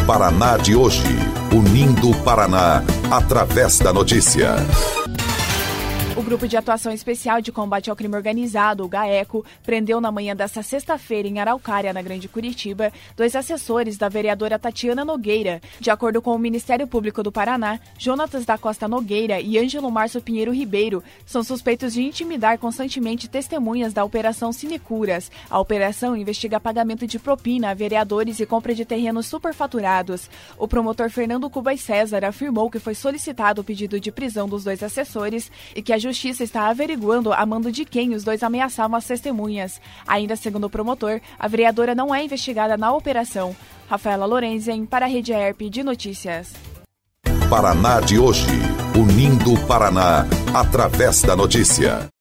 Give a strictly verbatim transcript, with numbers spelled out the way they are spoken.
Paraná de hoje, unindo o Paraná através da notícia. O Grupo de Atuação Especial de Combate ao Crime Organizado, o GAECO, prendeu na manhã desta sexta-feira em Araucária, na Grande Curitiba, dois assessores da vereadora Tatiana Nogueira. De acordo com o Ministério Público do Paraná, Jonatas da Costa Nogueira e Ângelo Márcio Pinheiro Ribeiro são suspeitos de intimidar constantemente testemunhas da Operação Sinecuras. A operação investiga pagamento de propina a vereadores e compra de terrenos superfaturados. O promotor Fernando Cubas César afirmou que foi solicitado o pedido de prisão dos dois assessores e que a Justiça está averiguando a mando de quem os dois ameaçavam as testemunhas. Ainda segundo o promotor, a vereadora não é investigada na operação. Rafaela Lorenzen, para a Rede A E R P de Notícias. Paraná de hoje, unindo o Paraná através da notícia.